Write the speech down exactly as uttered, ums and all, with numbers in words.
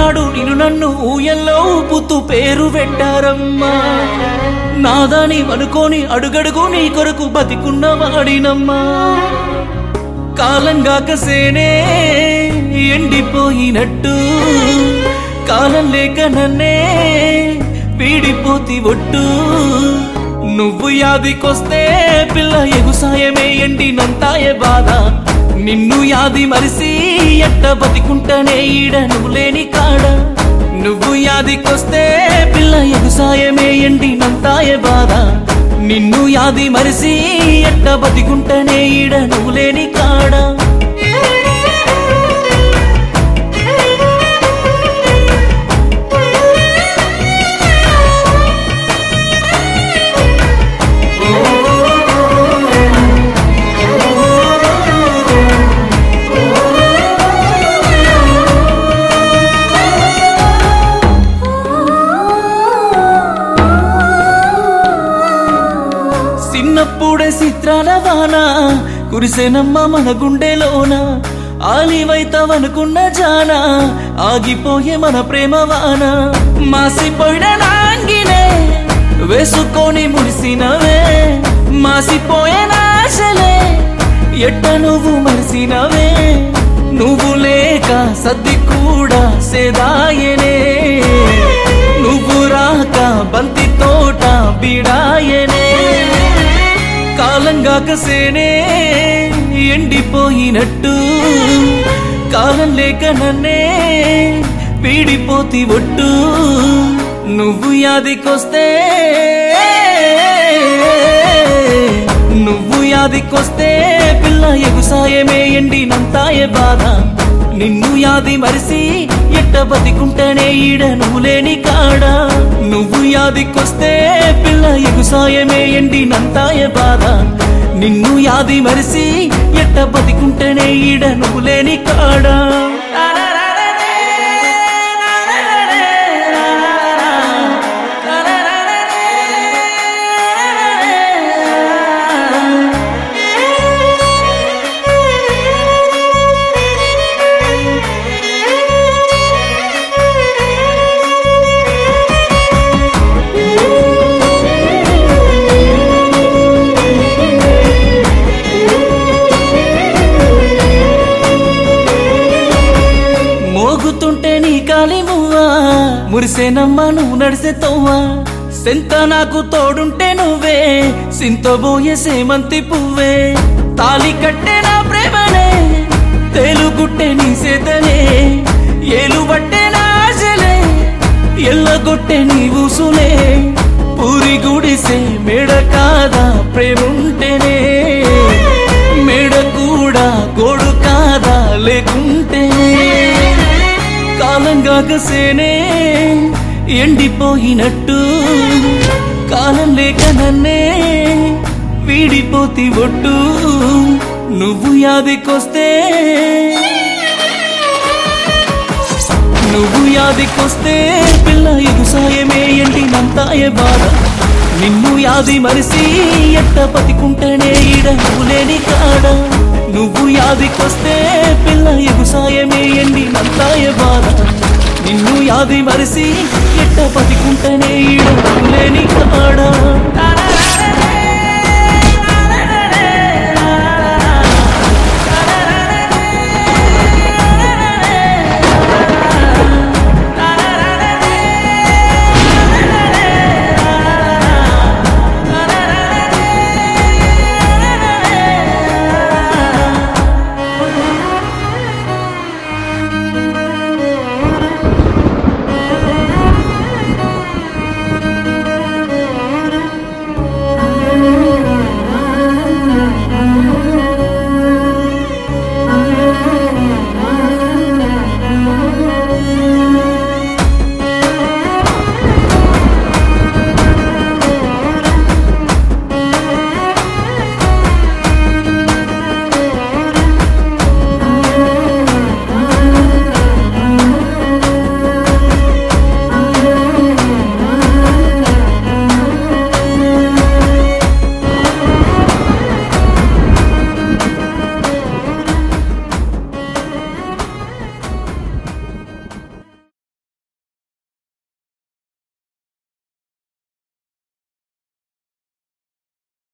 నాడు నిన్ను నన్ను ఊయల్లో ఊపుతూ పేరు పెట్టారమ్మా. నాదని అనుకోని అడుగడుగు నీ కొరకు బతికున్న వాడినమ్మా. కాలంగాక సేనే ఎండిపోయినట్టు కాలం లేక నన్నే వీడిపోతి ఒట్టు. నువ్వు యాదికొస్తే పిల్ల ఎగుసాయమే ఎండినంతాయే బాధ. నిన్ను యాది మరిసి ఎట్ట బతికుంటనే ఈడ నువ్వు లేని కాడ. నువ్వు యాదికొస్తే పిల్ల ఎగుసాయమే ఎండినంతాయే బాధ. నిన్ను యాది మరిసి ఎట్ట బతికుంటనే ఈడ నువ్వు లేని కాడ. చిన్నప్పుడే చిత్రాల వాన కురిసెనమ్మ మన గుండెలోన. ఆలివైతవనుకున్న జాన ఆగిపోయే మన ప్రేమ వాన. మాసిపోయిన నాంగినే వేసుకొని మురిసినవే. మాసిపోయే నాశలే ఎట్ట నువ్వు మరిసినవే. నువ్వు లేక సద్ది కూడా సేదాయనే. నువ్వు రాక బంతి తోట బీడాయనే. కాలంగాక సేనే ఎండిపోయినట్టు కాలం లేక నన్నే వీడిపోతి ఒట్టు. నువ్వు యాదికొస్తే నువ్వు యాదికొస్తే పిల్ల ఎగుసాయమే ఎండినంతాయే బాధ. నిన్ను యాది మరిసి ఎట్ట బతికుంటనే ఈడ నువ్వు లేని కాడ. నువ్వు యాదికొస్తే పిల్ల ఎగుసాయమే ఎండినంతాయే బాధ. నిన్ను యాది మరిసి ఎట్ట బతికుంటనే ఈడ నువ్వు లేని కాడ. మోగుతుంటే నీ కాలి మువ్వా మురిసేనమ్మా నువ్వు నడిసే తోవా. సెంత నాకు తోడుంటే నువ్వే సింతబోయే సేమంతి పువ్వే. తాలి కట్టే నా ప్రేమనే తేలుగుట్టే నీ సేతనే. ఏలు పట్టే నా ఆశలే ఎల్లగొట్టే నీ ఊసులే. పూరి గుడిసే మేడ కాదా ప్రేముంటేనే. మేడ కూడా గోడు కాదా లేకుంటేనే. కాలంగాక సేనే ఎండిపోయినట్టు కాలం లేక నన్నే వీడిపోతి ఒట్టు. నువ్వు యాదికొస్తే నువ్వు యాదికొస్తే పిల్ల ఎగుసాయమే ఎండినంతాయే బాధ. నిన్ను యాది మరిసి ఎట్ట బతికుంటనే ఈడ నువ్వు లేని కాడ. నువ్వు యాదికొస్తే పిల్ల ఎగుసాయమే ఎండినంతాయే బాధ. నిన్ను యాది మరిసి ఎట్ట బతికుంటనే ఈడ నువ్వు లేని కాడ.